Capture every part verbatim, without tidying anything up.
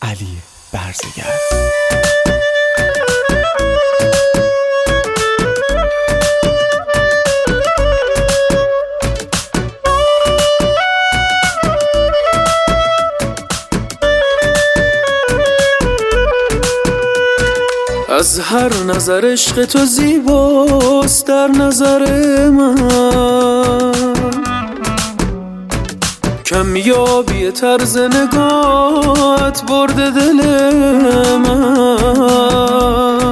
علی برزگر. از هر نظر عشق تو زیباست در نظر من، کمیابی طرز نگاهت برده دل من،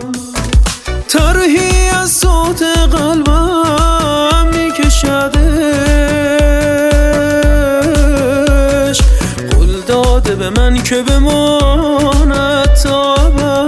طرحی از صوت قلبم میکشدش، قول داده به من که بماند تا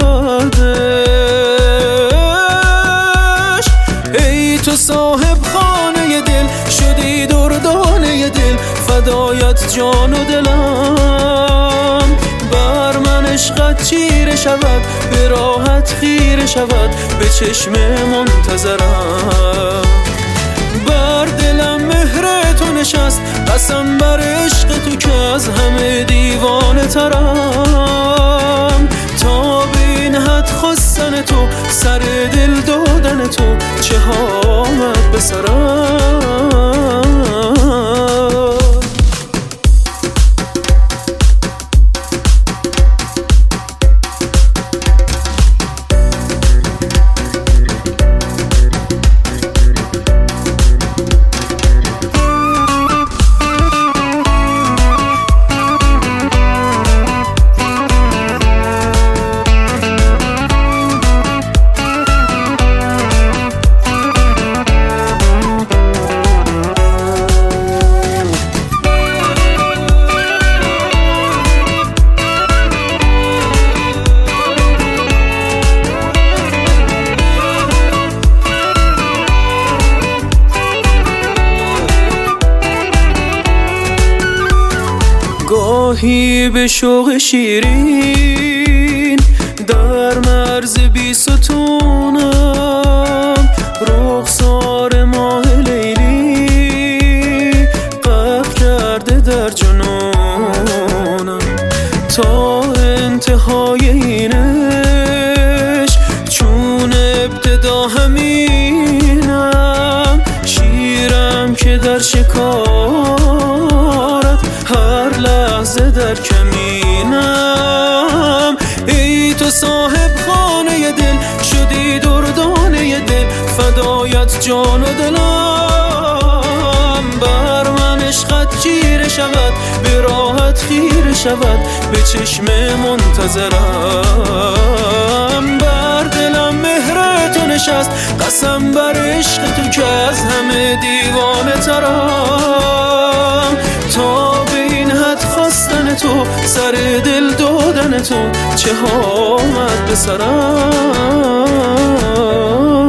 تو صاحب خانه دل شدی دردانه دل، فدایت جان و دلم. بر من عشقت چیره شود، به راحت خیره شود، به چشم منتظرم. بر دلم مهر تو نشست، قسم بر عشق تو که از همه دیوانه ترم. تا به این حد خواستن تو، سر دل دادن تو، چه آمد به سرم. گاهی به شوق شیرین در مرز بی ستونم، رخسار ماه لیلی غرق کرده در جنونم. تا انتهای اینش چون ابتدا همینم، شیرم که در شکارت هر لحظه در کمینم. ای تو صاحب خانه دل شدی دردانه دل، فدایت جان و دلم. بر من عشقت چیره شود، به راحت خیره شود، به چشم منتظرم. بر دلم مهر تو نشست، قسم بر عشق تو که از همه دیوانه ترم. تا به این حد خواستن تو، سر دل دادن تو، چه آمد به سرم.